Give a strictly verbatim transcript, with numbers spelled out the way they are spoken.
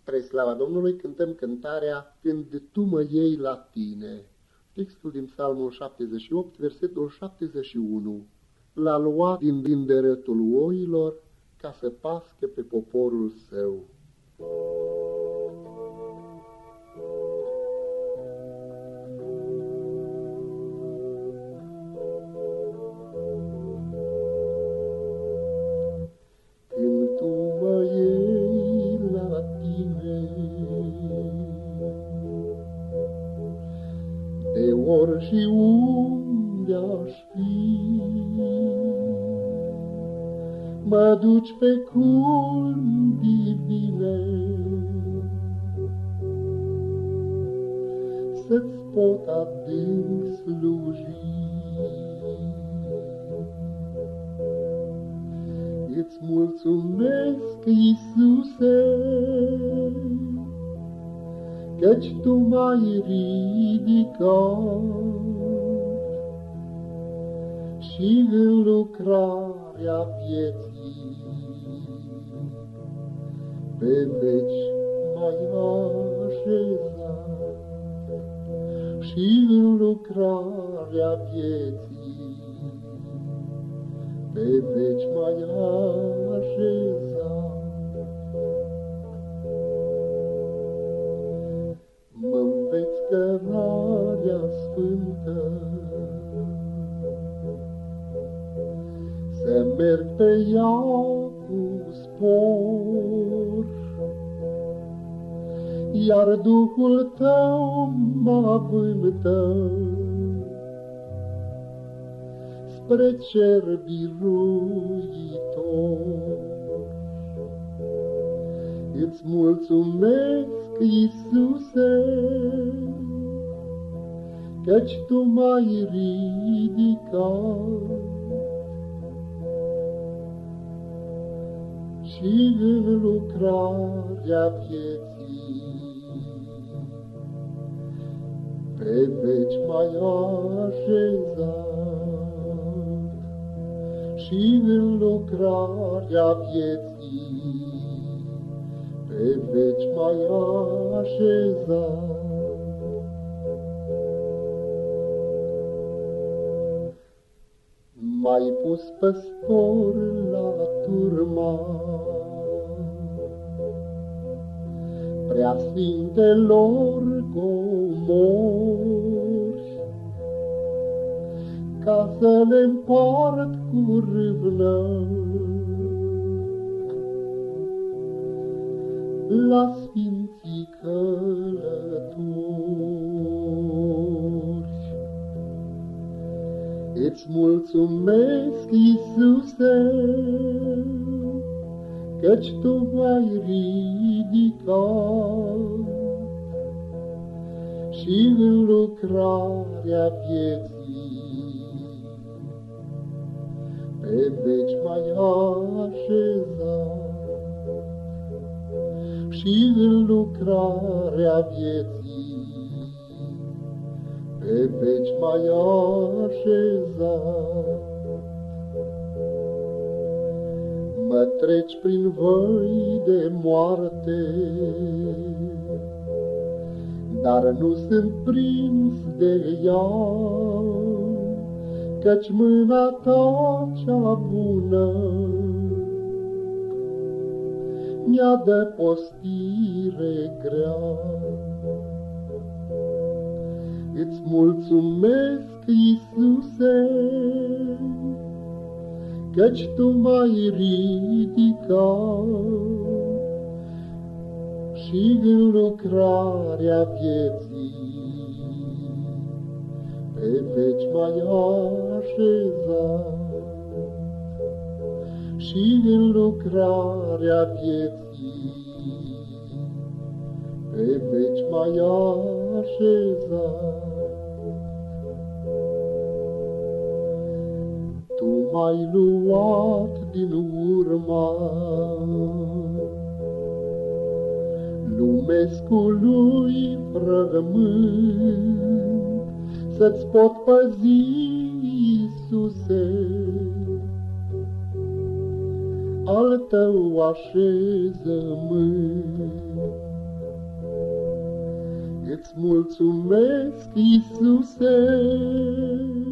Spre slava Domnului cântăm cântarea Când tu mă iei la tine. Textul din Psalmul șaptezeci și opt, versetul șaptezeci și unu. L-a luat din, din dărătul oilor ca să pască pe poporul său. Când tu mă iei la tine, de ori și unde aș fi, mă duci pe culmi divine, să-ți pot adânc sluji. Îți mulțumesc, Iisuse, căci tu m-ai ridicat și în lucrarea vieții pe veci m-ai așezat, și în lucrarea vieții pe veci m-ai așezat. Mă-nveți cărarea sfântă, să merg pe ea cu spor, iar Duhul tău mă vântă spre cer biruitor. Îți mulțumesc, Iisuse, căci tu m-ai ridicat și în lucrarea vieții pe veci m-ai așezat, și în lucrarea vieții pe veci m-ai așezat. M-ai pus păstor la turma preasfintelor comori, ca să le împart cu râvnă la sfinții călători. Îți mulțumesc, Iisuse, căci tu m-ai ridicat și în lucrarea vieții pe veci m-ai așezat, și în lucrarea vieții pe veci m-ai așezat. Mă treci prin văi de moarte, dar nu sunt prins de ea, căci mâna ta cea bună mi-a de postire grea. Îți mulțumesc, Iisuse, căci tu m-ai ridicat și în lucrarea vieții pe veci m-ai așezat, și în lucrarea vieții pe veci m-ai așezat. Tu m-ai luat din urma lumescului frământ, să-ți pot păzi, Iisuse, al tău așezământ. Îți mulțumesc, Iisuse,